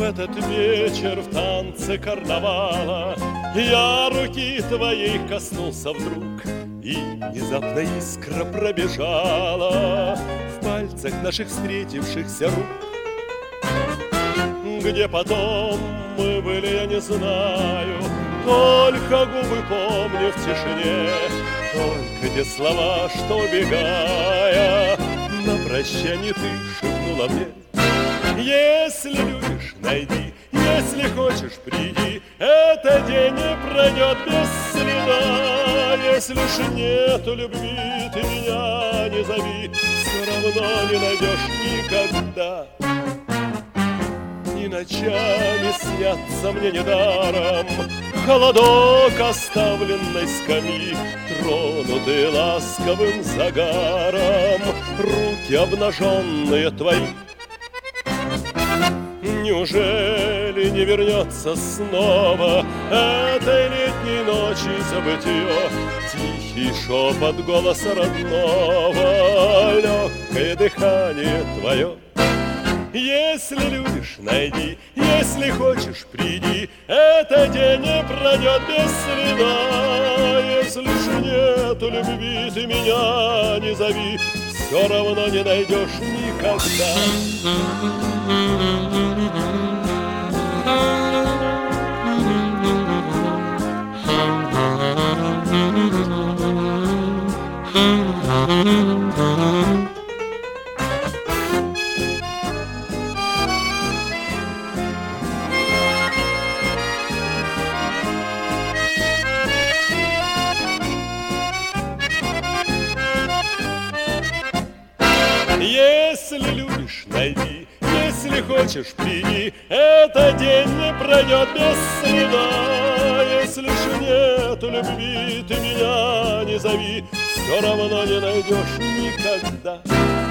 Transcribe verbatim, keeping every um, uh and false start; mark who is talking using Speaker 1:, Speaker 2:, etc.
Speaker 1: этот вечер в танце карнавала я руки твоей коснулся вдруг, и внезапно искра пробежала в пальцах наших встретившихся рук. Где потом мы были, я не знаю, только губы помню в тишине, только те слова, что, убегая, на прощание ты шепнула мне. Если любишь, найди, если хочешь, приди, этот день не пройдет без следа. Если ж нету любви, ты меня не зови, все равно не найдешь никогда. И ночами снятся мне недаром холодок оставленной скамьи, тронутый ласковым загаром руки обнаженные твои. Неужели не вернется снова этой летней ночи забытье? Тихий шепот голоса родного, легкое дыхание твое. Если любишь, найди, если хочешь, приди, этот день не пройдет без следа. Если ж нету любви, ты меня не зови, все равно не найдешь никогда. Если любишь, найди, если хочешь, приди, этот день не пройдет без следа. Если ж нету любви, ты меня не зови, все равно не найдешь никогда.